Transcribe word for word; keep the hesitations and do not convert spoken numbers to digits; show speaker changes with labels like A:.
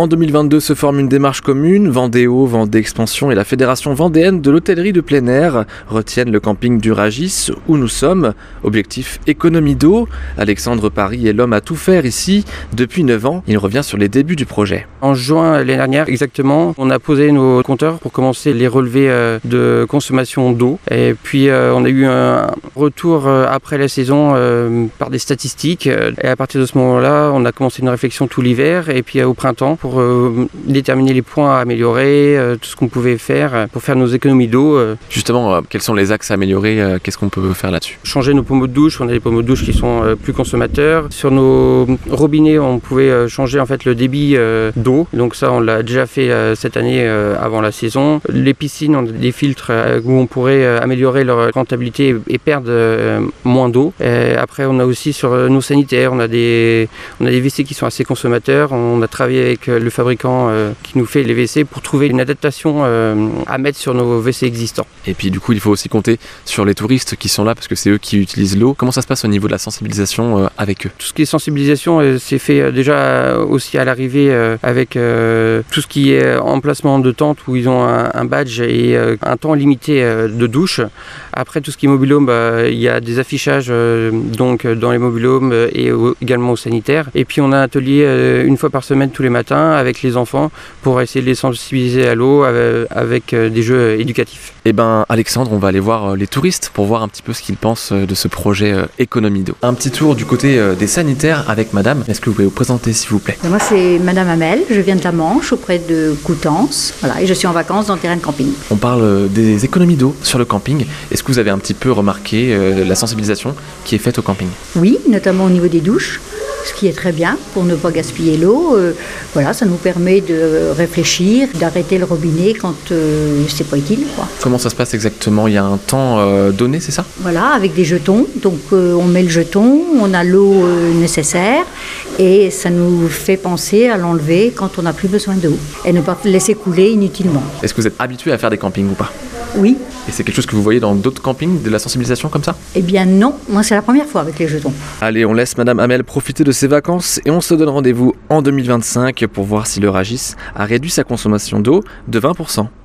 A: En deux mille vingt-deux se forme une démarche commune. Vendéo, Vendée Expansion et la Fédération vendéenne de l'hôtellerie de plein air retiennent le camping du Ragis où nous sommes. Objectif économie d'eau. Alexandre Paris est l'homme à tout faire ici. Depuis neuf ans, il revient sur les débuts du projet.
B: En juin l'année dernière, exactement, on a posé nos compteurs pour commencer les relevés de consommation d'eau. Et puis on a eu un retour après la saison par des statistiques. Et à partir de ce moment-là, on a commencé une réflexion tout l'hiver et puis au printemps pour euh, déterminer les points à améliorer, euh, tout ce qu'on pouvait faire pour faire nos économies d'eau. Euh.
A: Justement, euh, quels sont les axes à améliorer euh, Qu'est-ce qu'on peut faire là-dessus?
B: Changer nos pommeaux de douche, on a des pommeaux de douche qui sont euh, plus consommateurs. Sur nos robinets, on pouvait euh, changer en fait le débit euh, d'eau. Donc ça, on l'a déjà fait euh, cette année euh, avant la saison. Les piscines, on a des filtres euh, où on pourrait euh, améliorer leur rentabilité et, et perdre euh, moins d'eau. Et après, on a aussi sur euh, nos sanitaires, on a des, on a des W C qui sont assez consommateurs. On a travaillé avec le fabricant euh, qui nous fait les W C pour trouver une adaptation euh, à mettre sur nos W C existants.
A: Et puis du coup, il faut aussi compter sur les touristes qui sont là parce que c'est eux qui utilisent l'eau. Comment ça se passe au niveau de la sensibilisation euh, avec eux?
B: Tout ce qui est sensibilisation, euh, c'est fait euh, déjà aussi à l'arrivée euh, avec euh, tout ce qui est emplacement de tente où ils ont un, un badge et euh, un temps limité euh, de douche. Après, tout ce qui est mobil-home, bah, il y a des affichages euh, donc, dans les mobil-homes euh, et au, également au sanitaire. Et puis on a un atelier euh, une fois par semaine tous les matins avec les enfants pour essayer de les sensibiliser à l'eau avec, avec euh, des jeux éducatifs.
A: Eh ben Alexandre, on va aller voir euh, les touristes pour voir un petit peu ce qu'ils pensent euh, de ce projet euh, économie d'eau. Un petit tour du côté euh, des sanitaires avec madame. Est-ce que vous pouvez vous présenter s'il vous plaît?
C: Moi c'est madame Hamel, je viens de la Manche auprès de Coutances, voilà, et je suis en vacances dans le terrain de camping.
A: On parle euh, des économies d'eau sur le camping. Est-ce que vous avez un petit peu remarqué euh, la sensibilisation qui est faite au camping?
C: Oui, notamment au niveau des douches, ce qui est très bien pour ne pas gaspiller l'eau. Euh, voilà, ça nous permet de réfléchir, d'arrêter le robinet quand euh, c'est pas utile, quoi.
A: Comment ça se passe exactement? Il y a un temps euh, donné, c'est ça?
C: Voilà, avec des jetons. Donc euh, on met le jeton, on a l'eau euh, nécessaire et ça nous fait penser à l'enlever quand on n'a plus besoin d'eau et ne pas laisser couler inutilement.
A: Est-ce que vous êtes habitué à faire des campings ou pas?
C: Oui.
A: Et c'est quelque chose que vous voyez dans d'autres campings, de la sensibilisation comme ça?
C: Eh bien non, moi c'est la première fois avec les jetons.
A: Allez, on laisse madame Hamel profiter de ses vacances et on se donne rendez-vous en deux mille vingt-cinq pour voir si le Ragis a réduit sa consommation d'eau de vingt pour cent.